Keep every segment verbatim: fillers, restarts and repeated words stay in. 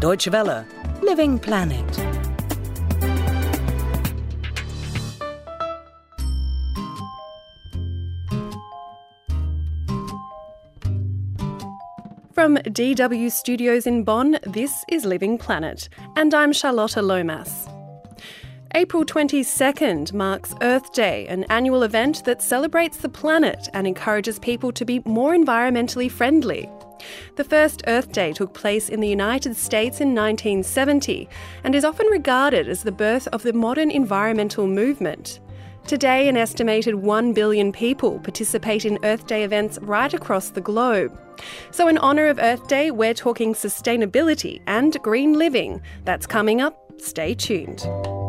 Deutsche Welle. Living Planet. From D W Studios in Bonn, this is Living Planet, and I'm Charlotta Lomas. April twenty-second marks Earth Day, an annual event that celebrates the planet and encourages people to be more environmentally friendly. The first Earth Day took place in the United States in nineteen seventy and is often regarded as the birth of the modern environmental movement. Today, an estimated one billion people participate in Earth Day events right across the globe. So in honour of Earth Day, we're talking sustainability and green living. That's coming up. Stay tuned.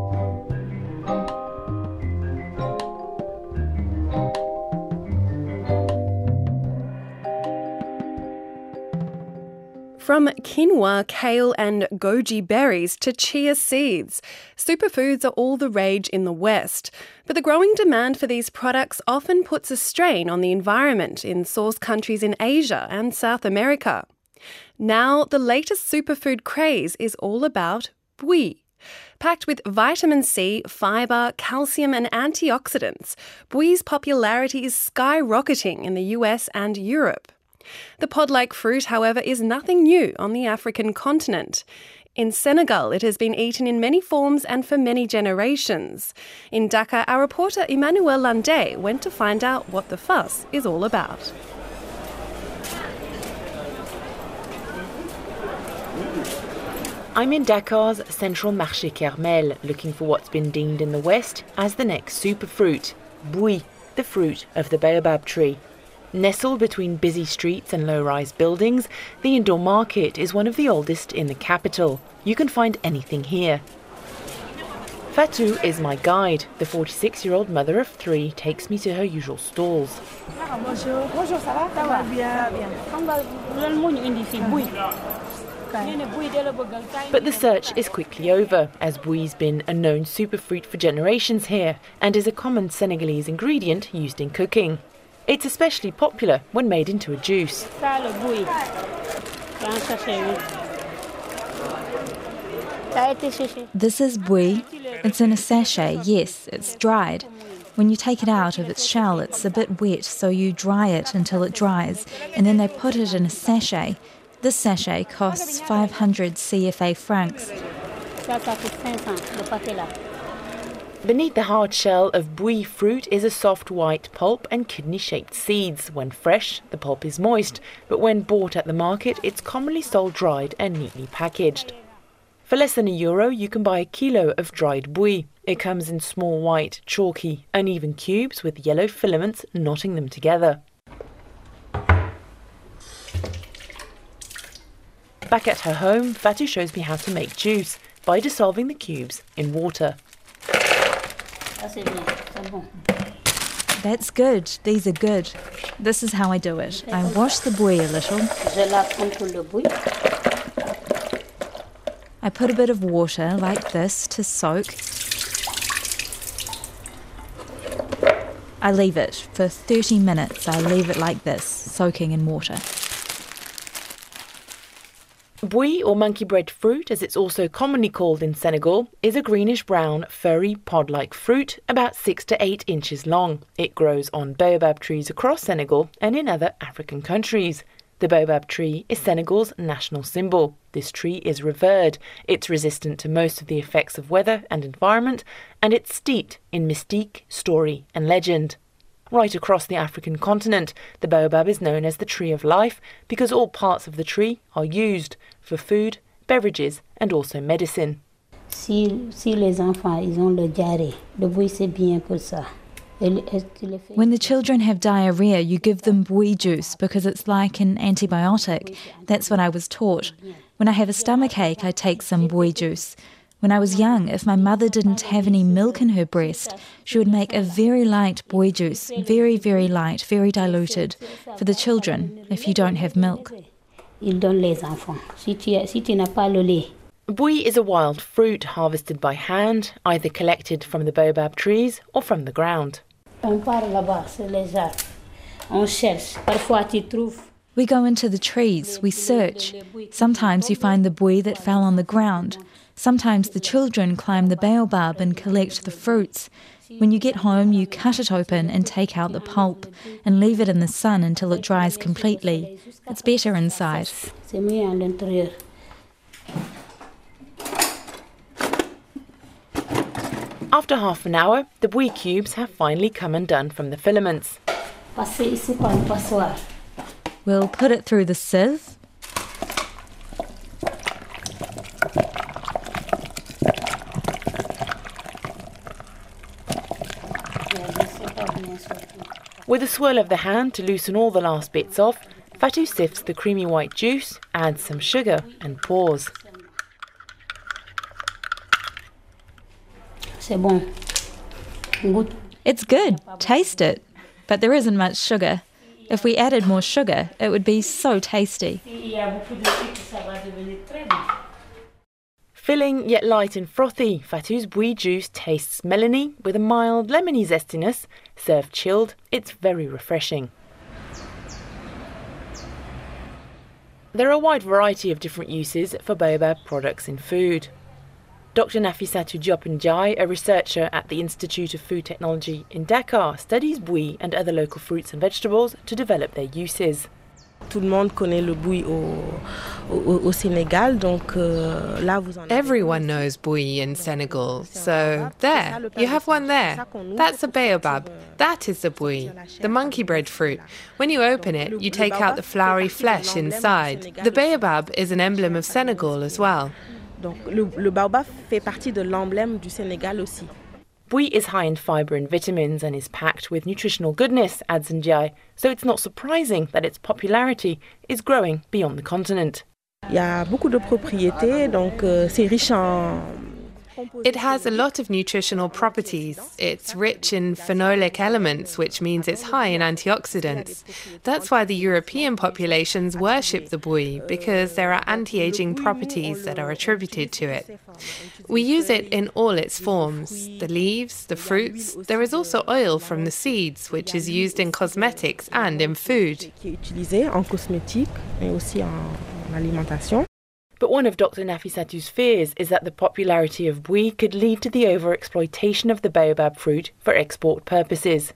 From quinoa, kale and goji berries to chia seeds, superfoods are all the rage in the West. But the growing demand for these products often puts a strain on the environment in source countries in Asia and South America. Now, the latest superfood craze is all about bui. Packed with vitamin C, fibre, calcium and antioxidants, bui's popularity is skyrocketing in the U S and Europe. The pod-like fruit, however, is nothing new on the African continent. In Senegal, it has been eaten in many forms and for many generations. In Dakar, our reporter Emmanuel Landé went to find out what the fuss is all about. I'm in Dakar's central Marché Kermel, looking for what's been deemed in the West as the next superfruit, bui, the fruit of the baobab tree. Nestled between busy streets and low-rise buildings, the indoor market is one of the oldest in the capital. You can find anything here. Fatou is my guide. The forty-six-year-old mother of three takes me to her usual stalls. Bonjour. Bonjour, ça va? Ça va bien, bien. But the search is quickly over, as bui's been a known superfruit for generations here and is a common Senegalese ingredient used in cooking. It's especially popular when made into a juice. This is bui. It's in a sachet, yes, it's dried. When you take it out of its shell, it's a bit wet, so you dry it until it dries, and then they put it in a sachet. This sachet costs five hundred C F A francs. Beneath the hard shell of bui fruit is a soft white pulp and kidney-shaped seeds. When fresh, the pulp is moist, but when bought at the market, it's commonly sold dried and neatly packaged. For less than a euro, you can buy a kilo of dried bui. It comes in small white, chalky, uneven cubes with yellow filaments knotting them together. Back at her home, Fatou shows me how to make juice by dissolving the cubes in water. That's good. These are good. This is how I do it. I wash the bui a little. I put a bit of water like this to soak. I leave it for thirty minutes. I leave it like this, soaking in water. Bui, or monkey bread fruit, as it's also commonly called in Senegal, is a greenish-brown, furry, pod-like fruit about six to eight inches long. It grows on baobab trees across Senegal and in other African countries. The baobab tree is Senegal's national symbol. This tree is revered. It's resistant to most of the effects of weather and environment, and it's steeped in mystique, story and legend. Right across the African continent, the baobab is known as the tree of life because all parts of the tree are used for food, beverages and also medicine. Si, si les enfants ils ont le diarrhée, le bui c'est bien pour ça. When the children have diarrhea, you give them bui juice because it's like an antibiotic. That's what I was taught. When I have a stomachache, I take some bui juice. When I was young, if my mother didn't have any milk in her breast, she would make a very light bui juice, very, very light, very diluted, for the children, if you don't have milk. Bui is a wild fruit harvested by hand, either collected from the baobab trees or from the ground. We go into the trees, we search. Sometimes you find the bui that fell on the ground. Sometimes the children climb the baobab and collect the fruits. When you get home, you cut it open and take out the pulp and leave it in the sun until it dries completely. It's better inside. After half an hour, the bui cubes have finally come undone from the filaments. We'll put it through the sieve. With a swirl of the hand to loosen all the last bits off, Fatou sifts the creamy white juice, adds some sugar and pours. It's good. Taste it. But there isn't much sugar. If we added more sugar, it would be so tasty. Filling yet light and frothy, Fatou's bui juice tastes melony with a mild lemony zestiness. Served chilled, it's very refreshing. There are a wide variety of different uses for baobab products in food. Doctor Nafissatou Diop-Ndiaye, a researcher at the Institute of Food Technology in Dakar, studies bui and other local fruits and vegetables to develop their uses. Everyone knows bui in Senegal, so there, you have one there. That's a baobab. That is the bui, the monkey bread fruit. When you open it, you take out the floury flesh inside. The baobab is an emblem of Senegal as well. Bui is high in fibre and vitamins and is packed with nutritional goodness, adds Ndiaye, so it's not surprising that its popularity is growing beyond the continent. It has a lot of nutritional properties. It's rich in phenolic elements, which means it's high in antioxidants. That's why the European populations worship the bui, because there are anti-aging properties that are attributed to it. We use it in all its forms, the leaves, the fruits. There is also oil from the seeds, which is used in cosmetics and in food. But one of Doctor Nafissatou's fears is that the popularity of bui could lead to the overexploitation of the baobab fruit for export purposes.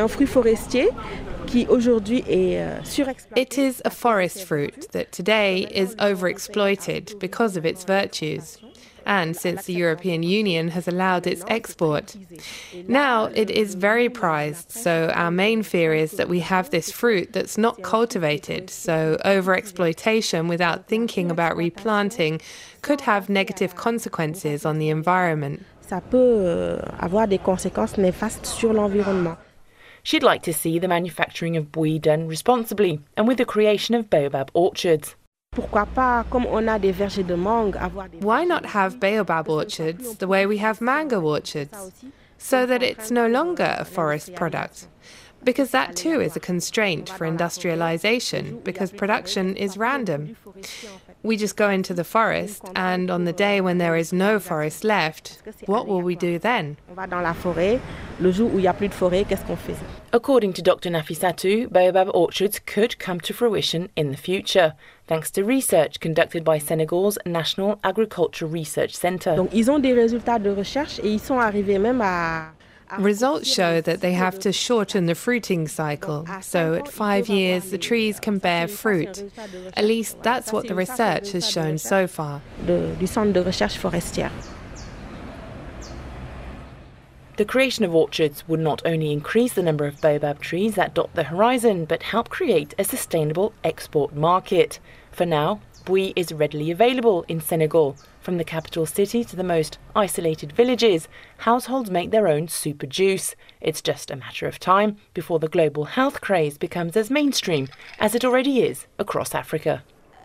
It is a forest fruit that today is overexploited because of its virtues, and since the European Union has allowed its export. Now it is very prized, so our main fear is that we have this fruit that's not cultivated, so overexploitation without thinking about replanting could have negative consequences on the environment. She'd like to see the manufacturing of bui done responsibly and with the creation of baobab orchards. Why not have baobab orchards the way we have mango orchards, so that it's no longer a forest product? Because that too is a constraint for industrialization, because production is random. We just go into the forest, and on the day when there is no forest left, what will we do then? According to Doctor Nafissatou, baobab orchards could come to fruition in the future, thanks to research conducted by Senegal's National Agriculture Research Centre. Results show that they have to shorten the fruiting cycle, so at five years the trees can bear fruit. At least that's what the research has shown so far. The creation of orchards would not only increase the number of baobab trees that dot the horizon, but help create a sustainable export market. For now, bui is readily available in Senegal. From the capital city to the most isolated villages, households make their own super juice. It's just a matter of time before the global health craze becomes as mainstream as it already is across Africa.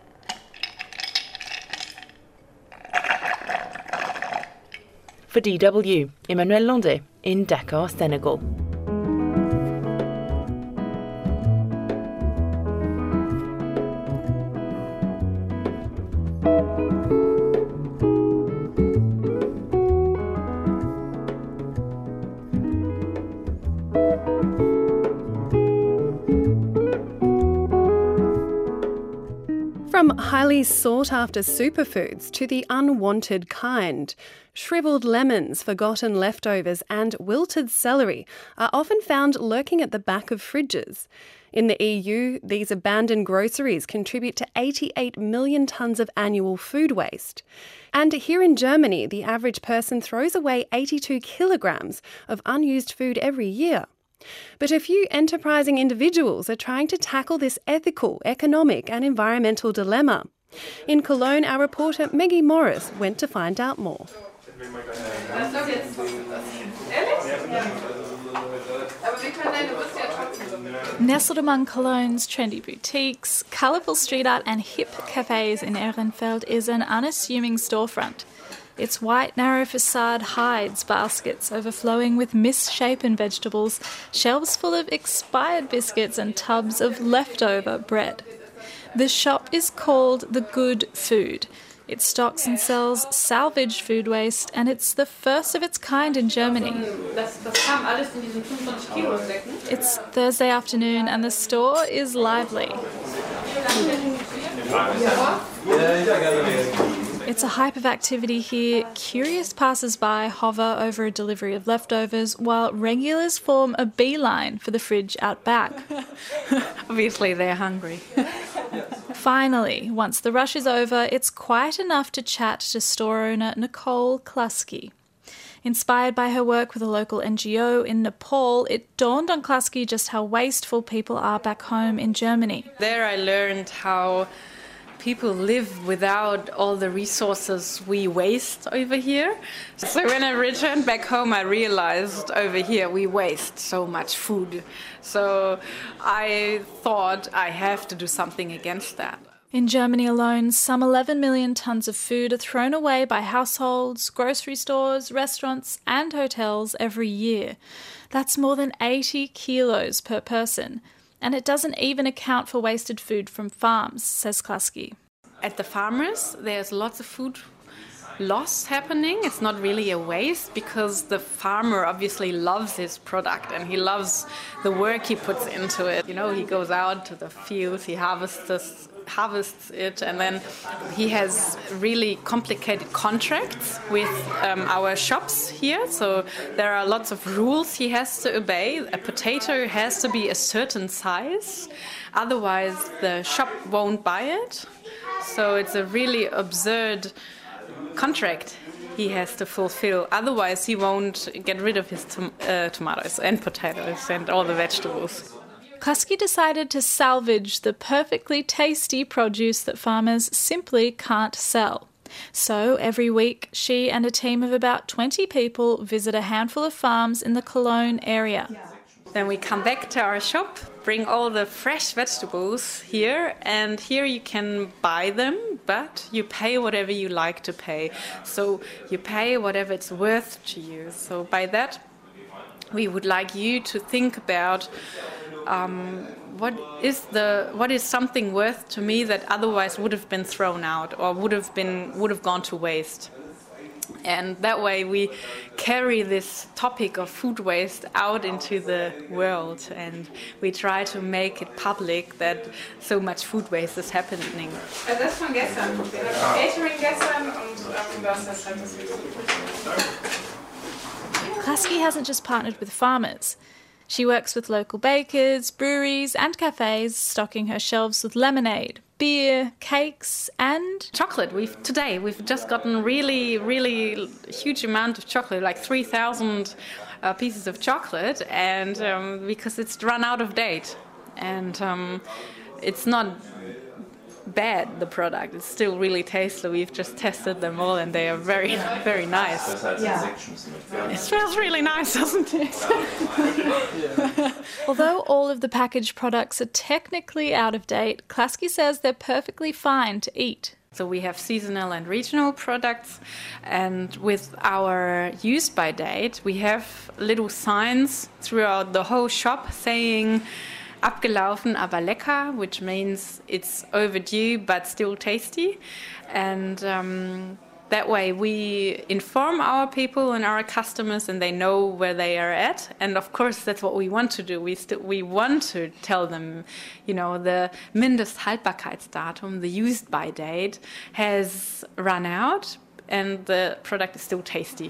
For D W, Emmanuel Landé in Dakar, Senegal. From highly sought-after superfoods to the unwanted kind, shrivelled lemons, forgotten leftovers and wilted celery are often found lurking at the back of fridges. In the E U, these abandoned groceries contribute to eighty-eight million tonnes of annual food waste. And here in Germany, the average person throws away eighty-two kilograms of unused food every year. But a few enterprising individuals are trying to tackle this ethical, economic and environmental dilemma. In Cologne, our reporter Maggie Morris went to find out more. Nestled among Cologne's trendy boutiques, colourful street art and hip cafes in Ehrenfeld is an unassuming storefront. Its white, narrow facade hides baskets overflowing with misshapen vegetables, shelves full of expired biscuits and tubs of leftover bread. The shop is called The Good Food. It stocks and sells salvaged food waste, and it's the first of its kind in Germany. It's Thursday afternoon and the store is lively. It's a hype of activity here. Curious passers-by hover over a delivery of leftovers, while regulars form a beeline for the fridge out back. Obviously, they're hungry. Finally, once the rush is over, it's quiet enough to chat to store owner Nicole Klasky. Inspired by her work with a local N G O in Nepal, it dawned on Klasky just how wasteful people are back home in Germany. There I learned how people live without all the resources we waste over here. So when I returned back home, I realized over here we waste so much food. So I thought I have to do something against that. In Germany alone, some eleven million tonnes of food are thrown away by households, grocery stores, restaurants and hotels every year. That's more than eighty kilos per person. And it doesn't even account for wasted food from farms, says Klasky. At the farmers, there's lots of food loss happening. It's not really a waste because the farmer obviously loves his product and he loves the work he puts into it. You know, he goes out to the fields, he harvests this, harvests it, and then he has really complicated contracts with um, our shops here. So there are lots of rules he has to obey. A potato has to be a certain size, otherwise the shop won't buy it. So it's a really absurd contract he has to fulfill. Otherwise he won't get rid of his tom- uh, tomatoes and potatoes and all the vegetables. Klasky decided to salvage the perfectly tasty produce that farmers simply can't sell. So every week, she and a team of about twenty people visit a handful of farms in the Cologne area. Then we come back to our shop, bring all the fresh vegetables here, and here you can buy them, but you pay whatever you like to pay. So you pay whatever it's worth to you. So by that, we would like you to think about Um, what is the what is something worth to me that otherwise would have been thrown out or would have been would have gone to waste. And that way we carry this topic of food waste out into the world, and we try to make it public that so much food waste is happening. Das ist von gestern. Catering gestern und das ist halt das Klasky hasn't just partnered with farmers. She works with local bakers, breweries and cafes, stocking her shelves with lemonade, beer, cakes and chocolate. We've today we've just gotten really, really huge amount of chocolate, like three thousand uh, pieces of chocolate, and um, because it's run out of date, and um, it's not bad, the product. It's still really tasty. We've just tested them all and they are very, very nice. Yeah. It smells really nice, doesn't it? Although all of the packaged products are technically out of date, Klasky says they're perfectly fine to eat. So we have seasonal and regional products, and with our use by date, we have little signs throughout the whole shop saying abgelaufen aber lecker, which means it's overdue but still tasty. And um, That way we inform our people and our customers and they know where they are at. And of course, that's what we want to do. We st- we want to tell them, you know, the Mindesthaltbarkeitsdatum, the used by date, has run out and the product is still tasty.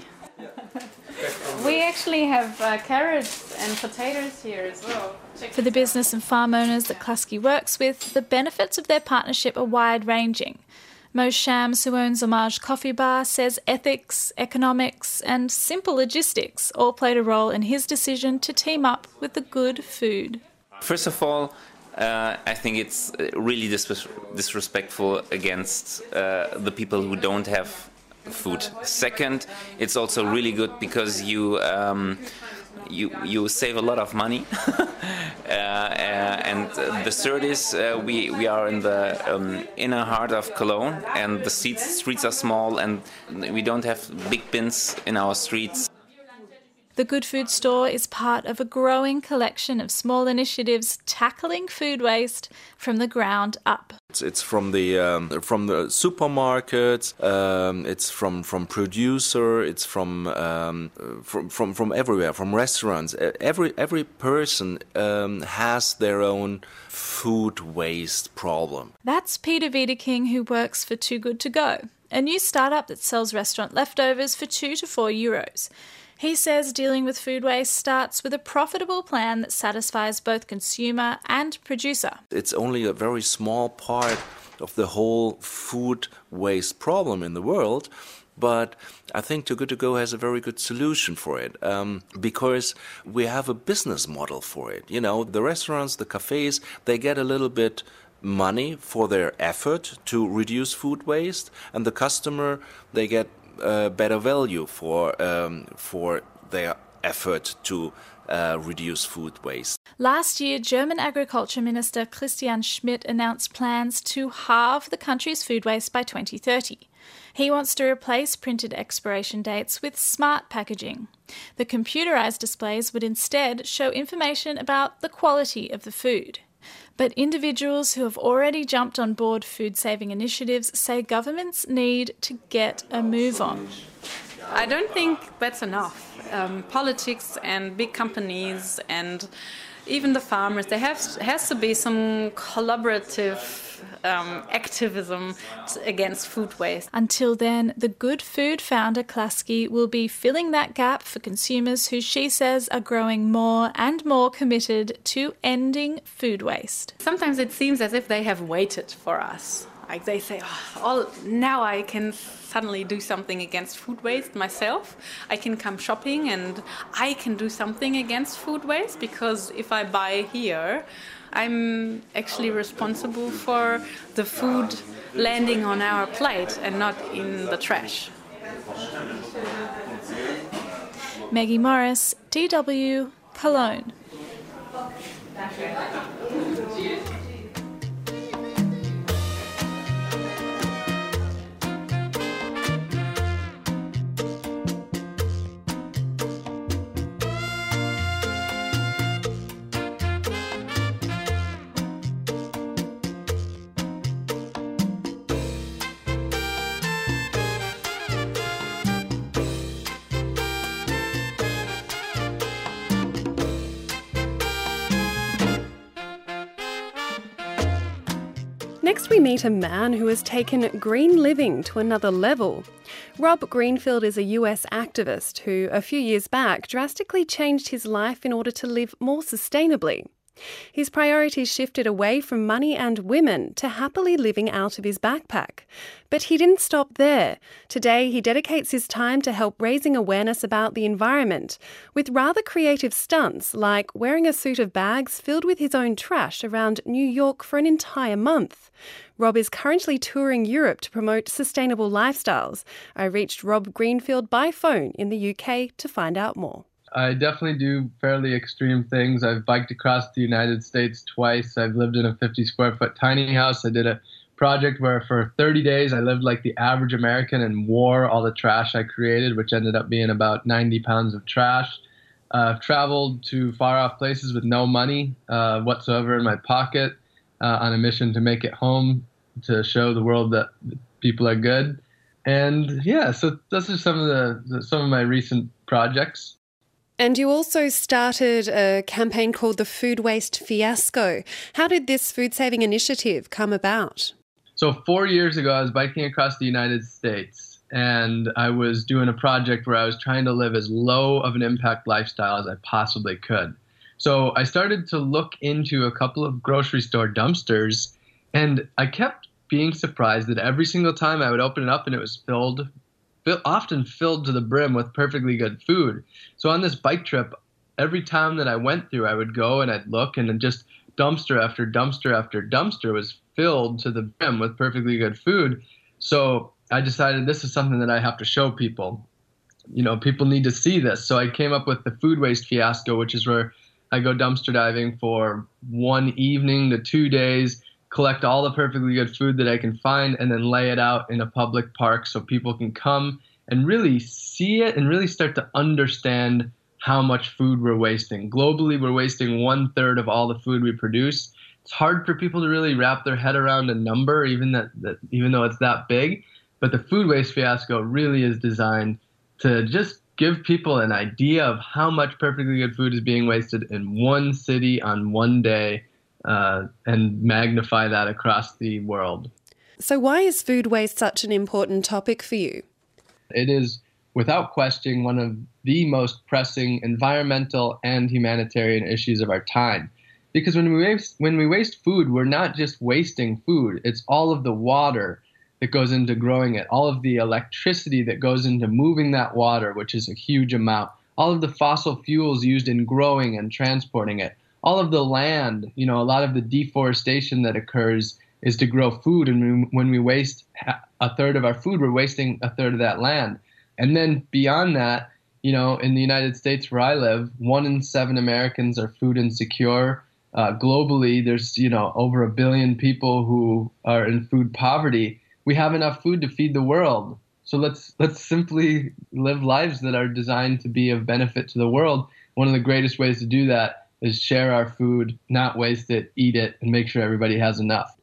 We actually have uh, carrots and potatoes here as well. For the business and farm owners that Klasky works with, the benefits of their partnership are wide-ranging. Mo Shams, who owns Homage Coffee Bar, says ethics, economics and simple logistics all played a role in his decision to team up with the good food. First of all, uh, I think it's really dis- disrespectful against uh, the people who don't have food. Second, it's also really good because you um, you you save a lot of money. uh, uh, and uh, the third is uh, we we are in the um, inner heart of Cologne, and the streets streets are small, and we don't have big bins in our streets. The Good Food Store is part of a growing collection of small initiatives tackling food waste from the ground up. It's, it's from the um, from the supermarkets. Um, it's from, from producer. It's from um, from from from everywhere. From restaurants. Every every person um, has their own food waste problem. That's Peter Wiedeking, who works for Too Good To Go, a new startup that sells restaurant leftovers for two to four euros. He says dealing with food waste starts with a profitable plan that satisfies both consumer and producer. It's only a very small part of the whole food waste problem in the world, but I think Too Good To Go has a very good solution for it um, because we have a business model for it. You know, the restaurants, the cafes, they get a little bit money for their effort to reduce food waste, and the customer, they get Uh, better value for um, for their effort to uh, reduce food waste. Last year, German Agriculture Minister Christian Schmidt announced plans to halve the country's food waste by twenty thirty. He wants to replace printed expiration dates with smart packaging. The computerized displays would instead show information about the quality of the food. But individuals who have already jumped on board food-saving initiatives say governments need to get a move on. I don't think that's enough. Um, politics and big companies and even the farmers, there has, has to be some collaborative um, activism t- against food waste. Until then, the Good Food founder Klasky will be filling that gap for consumers who she says are growing more and more committed to ending food waste. Sometimes it seems as if they have waited for us. Like they say, oh, all, now I can suddenly do something against food waste myself. I can come shopping and I can do something against food waste because if I buy here, I'm actually responsible for the food landing on our plate and not in the trash. Maggie Morris, D W, Cologne. Next, we meet a man who has taken green living to another level. Rob Greenfield is a U S activist who, a few years back, drastically changed his life in order to live more sustainably. His priorities shifted away from money and women to happily living out of his backpack. But he didn't stop there. Today, he dedicates his time to help raising awareness about the environment with rather creative stunts like wearing a suit of bags filled with his own trash around New York for an entire month. Rob is currently touring Europe to promote sustainable lifestyles. I reached Rob Greenfield by phone in the U K to find out more. I definitely do fairly extreme things. I've biked across the United States twice. I've lived in a fifty square foot tiny house. I did a project where for thirty days I lived like the average American and wore all the trash I created, which ended up being about ninety pounds of trash. Uh, I've traveled to far off places with no money uh, whatsoever in my pocket uh, on a mission to make it home, to show the world that people are good. And yeah, so those are some of the, the some of my recent projects. And you also started a campaign called the Food Waste Fiasco. How did this food-saving initiative come about? So four years ago, I was biking across the United States, and I was doing a project where I was trying to live as low of an impact lifestyle as I possibly could. So I started to look into a couple of grocery store dumpsters, and I kept being surprised that every single time I would open it up and it was filled, often filled to the brim with perfectly good food. So on this bike trip, every time that I went through, I would go and I'd look, and then just dumpster after dumpster after dumpster was filled to the brim with perfectly good food. So I decided this is something that I have to show people. You know, people need to see this. So I came up with the Food Waste Fiasco, which is where I go dumpster diving for one evening to two days, collect all the perfectly good food that I can find, and then lay it out in a public park so people can come and really see it and really start to understand how much food we're wasting. Globally, we're wasting one third of all the food we produce. It's hard for people to really wrap their head around a number, even that, that even though it's that big. But the Food Waste Fiasco really is designed to just give people an idea of how much perfectly good food is being wasted in one city on one day, uh, and magnify that across the world. So why is food waste such an important topic for you? It is, without question, one of the most pressing environmental and humanitarian issues of our time. Because when we waste, when we waste food, we're not just wasting food. It's all of the water that goes into growing it, all of the electricity that goes into moving that water, which is a huge amount, all of the fossil fuels used in growing and transporting it, all of the land, you know, a lot of the deforestation that occurs is to grow food. And when we waste a third of our food, we're wasting a third of that land. And then beyond that, you know, in the United States where I live, one in seven Americans are food insecure. Uh, globally, there's, you know, over a billion people who are in food poverty. We have enough food to feed the world. So let's let's simply live lives that are designed to be of benefit to the world. One of the greatest ways to do that is share our food, not waste it, eat it, and make sure everybody has enough.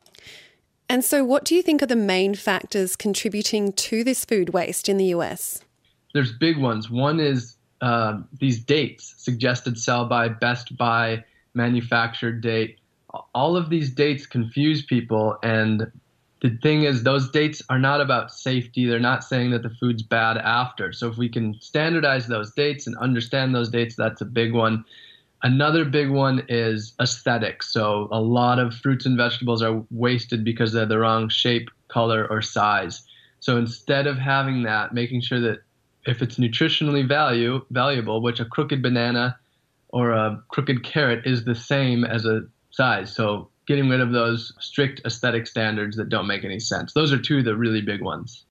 And so what do you think are the main factors contributing to this food waste in the U S? There's big ones. One is uh, these dates, suggested sell by, best by, manufactured date. All of these dates confuse people, and the thing is, those dates are not about safety. They're not saying that the food's bad after. So if we can standardize those dates and understand those dates, that's a big one. Another big one is aesthetics. So a lot of fruits and vegetables are wasted because they're the wrong shape, color, or size. So instead of having that, making sure that if it's nutritionally value, valuable, which a crooked banana or a crooked carrot is the same as a size. So getting rid of those strict aesthetic standards that don't make any sense. Those are two of the really big ones.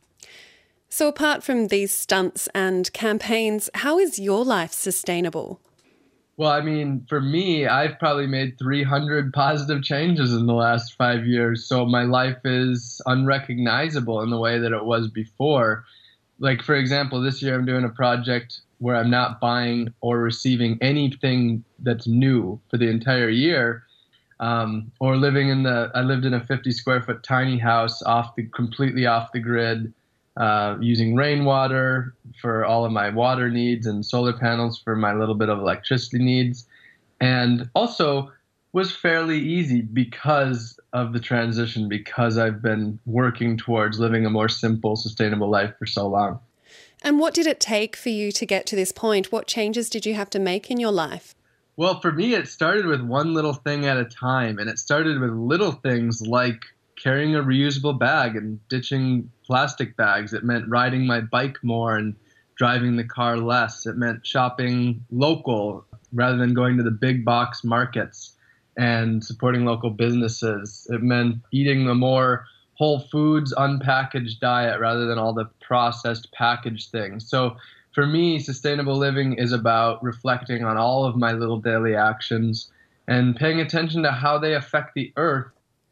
So apart from these stunts and campaigns, how is your life sustainable? Well, I mean, for me, I've probably made three hundred positive changes in the last five years. So my life is unrecognizable in the way that it was before. Like, for example, this year I'm doing a project where I'm not buying or receiving anything that's new for the entire year. Um, or living in the, I lived in a fifty square foot tiny house off the, completely off the grid, uh, using rainwater for all of my water needs and solar panels for my little bit of electricity needs. And also was fairly easy because of the transition, because I've been working towards living a more simple, sustainable life for so long. And what did it take for you to get to this point? What changes did you have to make in your life? Well, for me, it started with one little thing at a time, and it started with little things like carrying a reusable bag and ditching plastic bags. It meant riding my bike more and driving the car less. It meant shopping local rather than going to the big box markets and supporting local businesses. It meant eating a more whole foods, unpackaged diet rather than all the processed packaged things. So for me, sustainable living is about reflecting on all of my little daily actions and paying attention to how they affect the earth.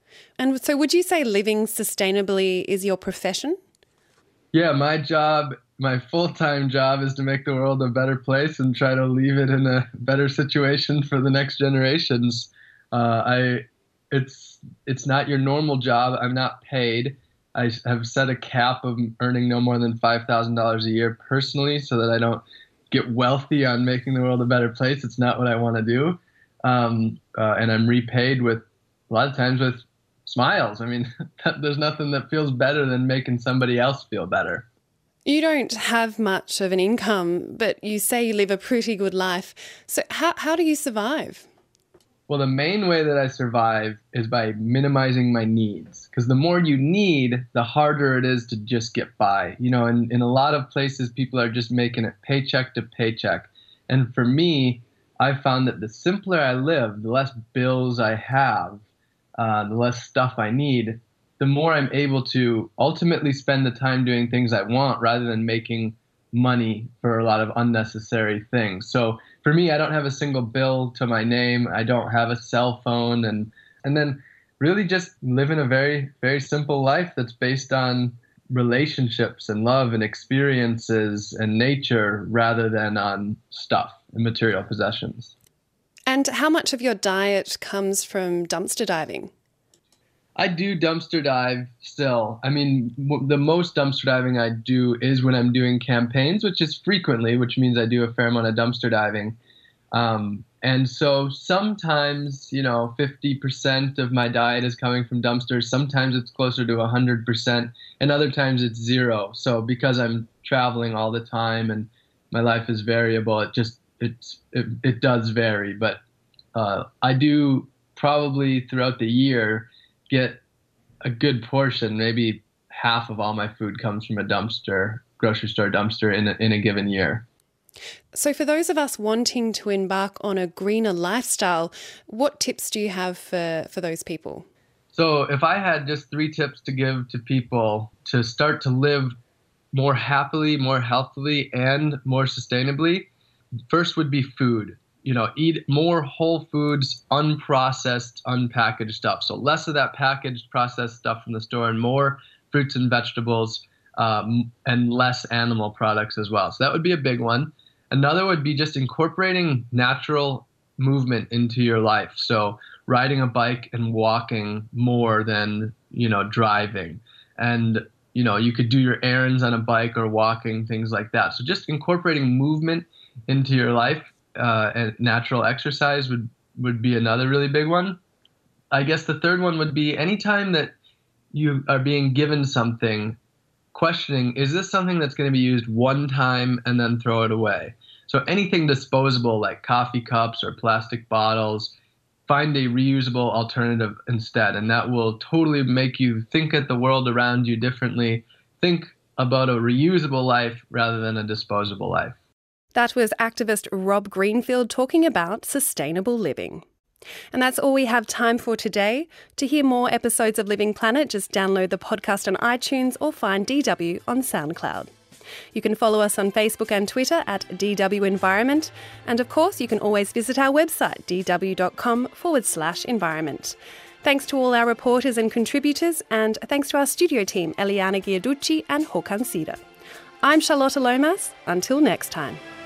And so would you say living sustainably is your profession? Yeah, my job, my full-time job is to make the world a better place and try to leave it in a better situation for the next generations. Uh, I, it's it's not your normal job. I'm not paid. I have set a cap of earning no more than five thousand dollars a year personally so that I don't get wealthy on making the world a better place. It's not what I want to do. Um, uh, and I'm repaid with, a lot of times, with smiles. I mean, there's nothing that feels better than making somebody else feel better. You don't have much of an income, but you say you live a pretty good life. So how how do you survive? Well, the main way that I survive is by minimizing my needs. Because the more you need, the harder it is to just get by. You know, in, in a lot of places, people are just making it paycheck to paycheck. And for me, I found that the simpler I live, the less bills I have, uh, the less stuff I need, the more I'm able to ultimately spend the time doing things I want rather than making money for a lot of unnecessary things. So for me, I don't have a single bill to my name. I don't have a cell phone, and and then really just living a very, very simple life that's based on relationships and love and experiences and nature rather than on stuff and material possessions. And how much of your diet comes from dumpster diving? I do dumpster dive still. I mean, w- the most dumpster diving I do is when I'm doing campaigns, which is frequently, which means I do a fair amount of dumpster diving. Um, and so sometimes, you know, fifty percent of my diet is coming from dumpsters. Sometimes it's closer to one hundred percent, and other times it's zero. So because I'm traveling all the time and my life is variable, it just, it's, it, it does vary. But uh, I do probably throughout the year get a good portion, maybe half of all my food comes from a dumpster, grocery store dumpster in a, in a given year. So for those of us wanting to embark on a greener lifestyle, what tips do you have for, for those people? So if I had just three tips to give to people to start to live more happily, more healthily, and more sustainably, first would be food. You know, eat more whole foods, unprocessed, unpackaged stuff. So less of that packaged, processed stuff from the store and more fruits and vegetables, um, and less animal products as well. So that would be a big one. Another would be just incorporating natural movement into your life. So riding a bike and walking more than, you know, driving. And, you know, you could do your errands on a bike or walking, things like that. So just incorporating movement into your life. Uh, and natural exercise would, would be another really big one. I guess the third one would be anytime that you are being given something, questioning, is this something that's going to be used one time and then throw it away? So anything disposable like coffee cups or plastic bottles, find a reusable alternative instead. And that will totally make you think at the world around you differently. Think about a reusable life rather than a disposable life. That was activist Rob Greenfield talking about sustainable living. And that's all we have time for today. To hear more episodes of Living Planet, just download the podcast on iTunes or find D W on SoundCloud. You can follow us on Facebook and Twitter at D W Environment. And of course, you can always visit our website, dw.com forward slash environment. Thanks to all our reporters and contributors, and thanks to our studio team, Eliana Giarducci and Håkan Sida. I'm Charlotta Lomas. Until next time.